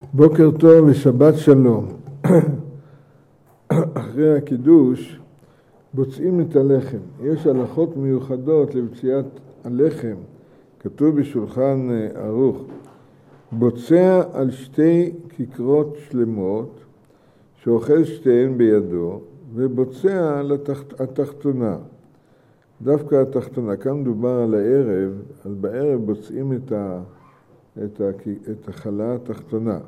בוקר טוב ושבת שלום. אחרי הקידוש בוצעים את הלחם. יש הלכות מיוחדות לבציעת הלחם. כתוב בשולחן ערוך, בוצע על שתי כיכרות שלמות שאוכל שתיהן בידו, ובוצע על התחתונה. דווקא התחתונה, כאן מדובר על הערב, אז בערב בוצעים את החלה התחתונה.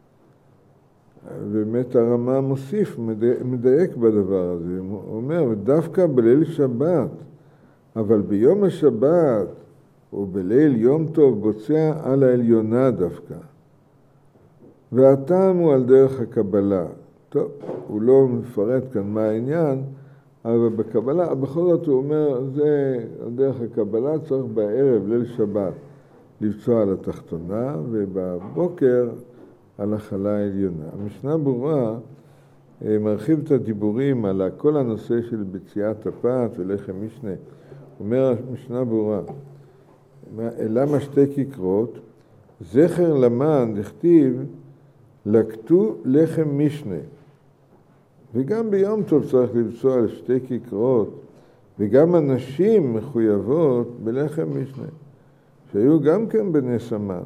באמת הרמה מוסיף, מדייק בדבר הזה. הוא אומר, דווקא בליל שבת, אבל ביום השבת, או בליל יום טוב, בוצע על העליונה דווקא. והטעם הוא על דרך הקבלה. טוב, הוא לא מפרט כאן מה העניין, אבל בקבלה, בכל זאת הוא אומר, זה על דרך הקבלה, צריך בערב, ליל שבת, לבצוע על התחתונה, ובבוקר על החלה העליונה. המשנה ברורה מרחיב את הדיבורים על כל הנושא של בציעת הפת ולחם משנה. אומר המשנה ברורה, למה שתי כיכרות? זכר למן דכתיב לקטו לחם משנה. וגם ביום טוב צריך לבצוע על שתי כיכרות, וגם הנשים מחויבות בלחם משנה, שהיו גם כן בנס המן.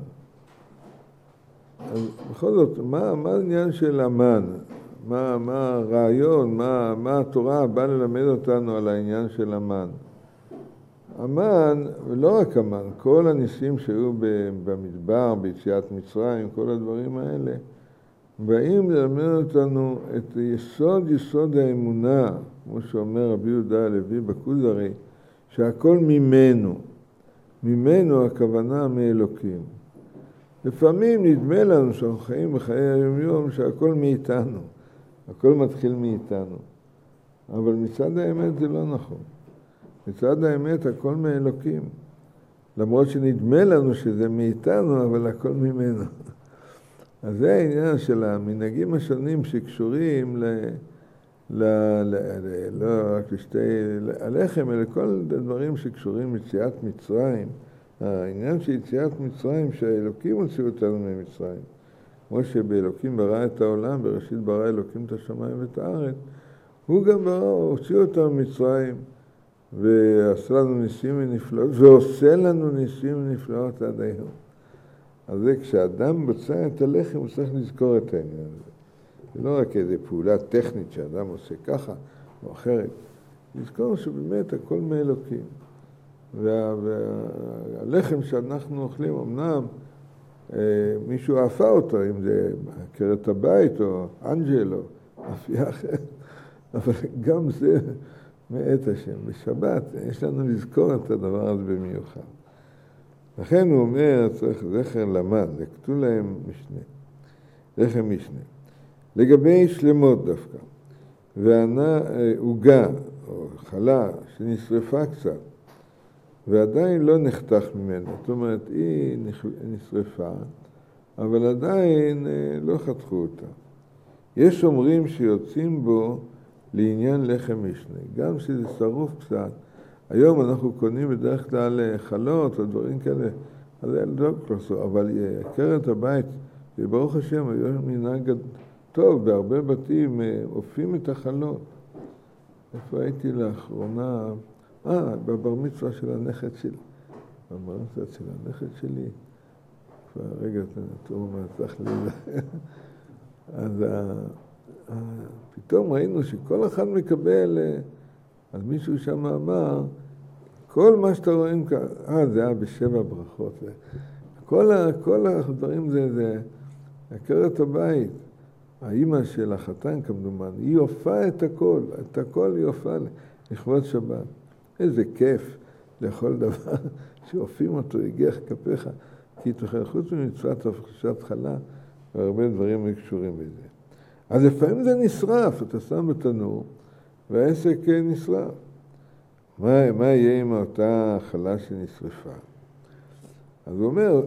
אז בכל זאת, מה העניין של המן? מה הרעיון? מה התורה באה ללמד אותנו על העניין של המן? המן, ולא רק המן, כל הניסים שהיו במדבר, ביציאת מצרים, כל הדברים האלה, באים ללמד אותנו את יסוד האמונה, כמו שאומר רבי יהודה הלוי בכוזרי, שהכל ממנו הכוונה מאלוקים. לפעמים נדמה לנו שאנחנו חיים בחיי היום-יום שהכל מאיתנו, הכל מתחיל מאיתנו. אבל מצד האמת זה לא נכון. מצד האמת הכל מאלוקים. למרות שנדמה לנו שזה מאיתנו, אבל הכל ממנו. אז זה העניין של המנהגים השונים שקשורים לא רק לשתי הלחם, אלא כל הדברים שקשורים ליציאת מצרים. העניין של יציאת מצרים, שהאלוקים הוציאו אותנו ממצרים. כמו שבאלוקים ברא את העולם, בראשית ברא אלוקים את השמיים ואת הארץ, הוא גם הוציא אותנו ממצרים, ועשה לנו ניסים ונפלאות, ועושה לנו ניסים ונפלאות עד היום. אז זה כשאדם בוצע את הלחם, הוא צריך לזכור את העניין הזה. זה לא רק איזו פעולה טכנית שאדם עושה ככה או אחרת. לזכור שבאמת הכל מאלוקים. והלחם שאנחנו אוכלים, אמנם מישהו אהפה אותו, אם זה עקרת הבית או אנג'ל או אפייה אחרת, אבל גם זה מאת השם. בשבת יש לנו לזכור את הדבר הזה במיוחד. לכן הוא אומר, צריך זכר למן, לקטו להם משנה, לחם משנה. לגבי שלמות דווקא, וענה עוגה או חלה שנשרפה קצת, ועדיין לא נחתך ממנו, זאת אומרת, היא נשרפה, אבל עדיין לא חתכו אותה. יש אומרים שיוצאים בו לעניין לחם משנה, גם שזה שרוף קצת. היום אנחנו קונים בדרך כלל חלות או דברים כאלה, אז זה לא כלסו, אבל עקרת הבית, ברוך השם, היום מנהג טוב, בהרבה בתים אופים את החלות. איפה הייתי לאחרונה? בבר מצווה של הנכד שלי. בבר מצווה של הנכד שלי. רגע, תראו מה צריך לזה. אז פתאום ראינו שכל אחד מקבל, אז מישהו שם אמר, כל מה שאתה רואים כאן, זה היה בשבע ברכות. כל הדברים זה עקרת הבית. האמא של החתן כמדומן, היא הופעה את הכל היא הופעה לכבוד שבת. איזה כיף לאכול דבר שהופעים אותו, הגיח כפיך, כי תאכל חוץ ממצוות הפרשת חלה, והרבה דברים קשורים בזה. אז לפעמים זה נשרף, אתה שם בתנור, והעסק נשרף. מה יהיה עם אותה חלה שנשרפה? אז הוא אומר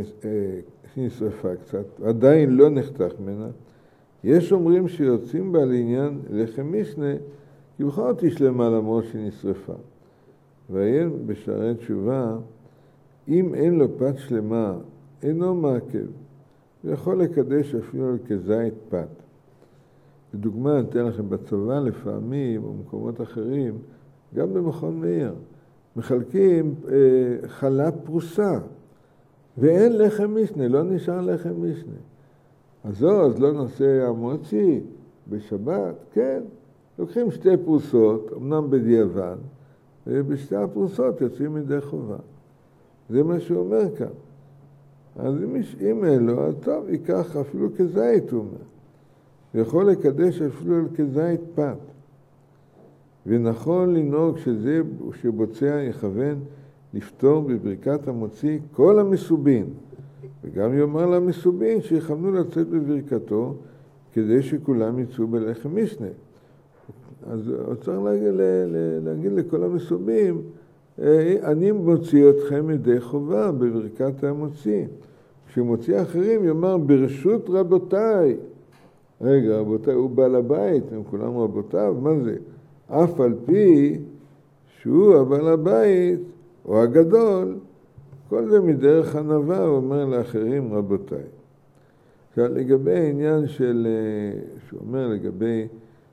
שנשרפה קצת, עדיין לא נחתך ממנה. יש אומרים שיוצאים בה לעניין לחם משנה, כי בכל זאת תשלמה למרות שנשרפה. ועיין בשערי תשובה, אם אין לו פת שלמה, אינו מעכב. ויכול לקדש אפילו כזית פת. לדוגמה, אני אתן לכם בצבא לפעמים, או במקומות אחרים, גם במכון מאיר, מחלקים חלה פרוסה, ואין לחם משנה, לא נשאר לחם משנה. אז לא נעשה המוציא בשבת, כן, לוקחים 2 פרוסות, אמנם בדיעבד, ובשתי הפרוסות יוצאים ידי חובה. זה מה שהוא אומר כאן. אז אם אין לו, אז טוב, ייקח אפילו כזית, הוא אומר. יכול לקדש אפילו כזית פת. ונכון לנהוג שזה שבוצע יכוון לפתור בברכת המוציא כל המסובין. וגם יאמר למסובין שיכוונו לצאת בברכתו כדי שכולם יצאו בלחם משנה. אז צריך להגיד לכל המסובים, אני מוציא אתכם ידי חובה בברכת המוציא. כשמוציא אחרים יאמר ברשות רבותיי. רגע, רבותיי, הוא בעל הבית, הם כולם רבותיו, מה זה? אף על פי שהוא הבעל הבית, או הגדול, כל זה מדרך ענווה, הוא אומר לאחרים רבותיי. עכשיו, לגבי העניין של, שהוא אומר לגבי,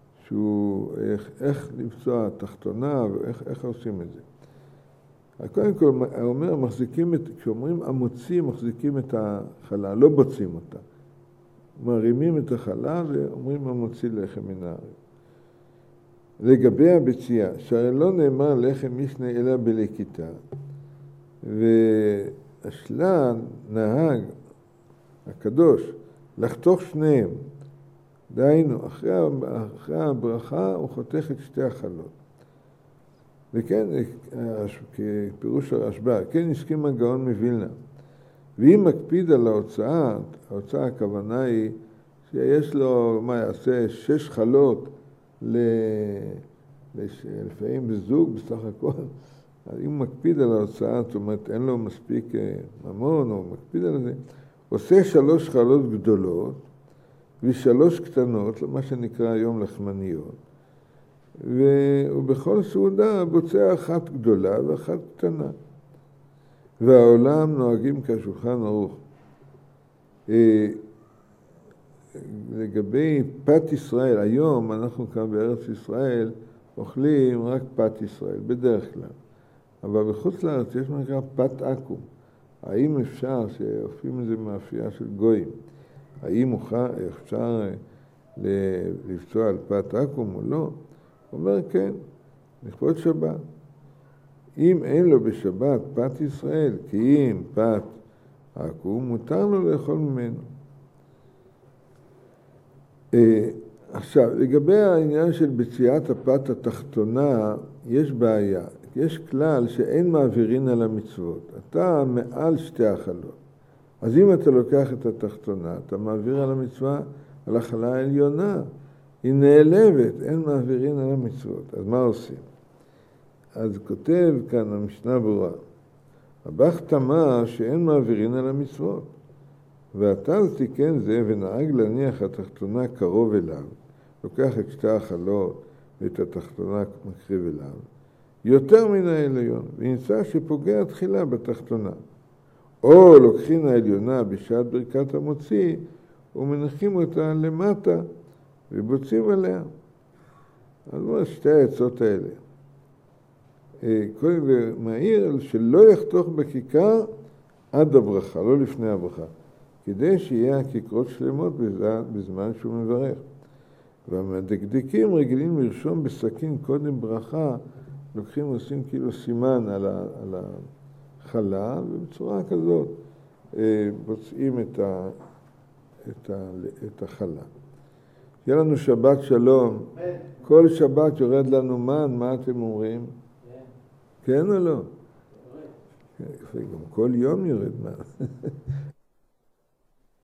איך לבצוע תחתונה, ואיך עושים את זה. קודם כל, הוא אומר, כשאומרים המוציא, מחזיקים את החלה, לא בוצעים אותה. מרימים את החלה ואומרים המוציא לחם מן הארץ. לגבי הביצייה, שהרי לא נאמר לחם משנה אלא בלקיטה, והשלן נהג הקדוש לחתוך שניהם, דהיינו, אחרי הברכה הוא חותך את 2 החלות. וכן, כפירוש הרשב"א, כן הסכים הגאון מווילנה. ואם מקפיד על ההוצאה הכוונה היא שיש לו, מה יעשה, 6 חלות, לפעמים בזוג בסך הכל, אז אם מקפיד על ההוצאה, זאת אומרת אין לו מספיק ממון, או מקפיד על זה, עושה 3 חלות גדולות, ו3 קטנות, מה שנקרא היום לחמניות, ובכל סעודה בוצע 1 גדולה ו1 קטנה. והעולם נוהגים כשולחן ערוך. לגבי פת ישראל, היום אנחנו כאן בארץ ישראל אוכלים רק פת ישראל, בדרך כלל. אבל בחוץ לארץ יש מה שנקרא פת עכו"ם. האם אפשר שאופים את זה מאפייה של גויים? האם אפשר לבצוע על פת עכו"ם או לא? הוא אומר כן, לכבוד שבת. אם אין לו בשבת פת ישראל, כי אם פת עכו"ם, מותר לו לאכול ממנו. עכשיו, לגבי העניין של בציעת הפת התחתונה, יש בעיה. יש כלל שאין מעבירין על המצוות. אתה מעל 2 החלות. אז אם אתה לוקח את התחתונה, אתה מעביר על המצווה, על החלה העליונה. היא נעלבת, אין מעבירין על המצוות. אז מה עושים? אז כותב כאן המשנה ברורה, הבח תמה שאין מעבירין על המצוות. ואתה תיקן זה ונהג להניח התחתונה קרוב אליו, לוקח את 2 החלות ואת התחתונה מקריב אליו, יותר מן העליון, ונמצא שפוגע תחילה בתחתונה. או לוקחים העליונה בשעת ברכת המוציא, ומנחים אותה למטה, ובוצעים עליה. אז מה 2 העצות האלה? קודם ומהיר שלא יחתוך בכיכר עד הברכה, לא לפני הברכה, כדי שיהיה הכיכרות שלמות בזמן שהוא מברך. והמדקדקים רגילים לרשום בסכין קודם ברכה, לוקחים עושים כאילו סימן על החלה, ובצורה כזאת בוצעים את החלה. יהיה לנו שבת שלום. כל שבת יורד לנו מן, מה אתם אומרים? כן או לא? גם כל יום יורד מן.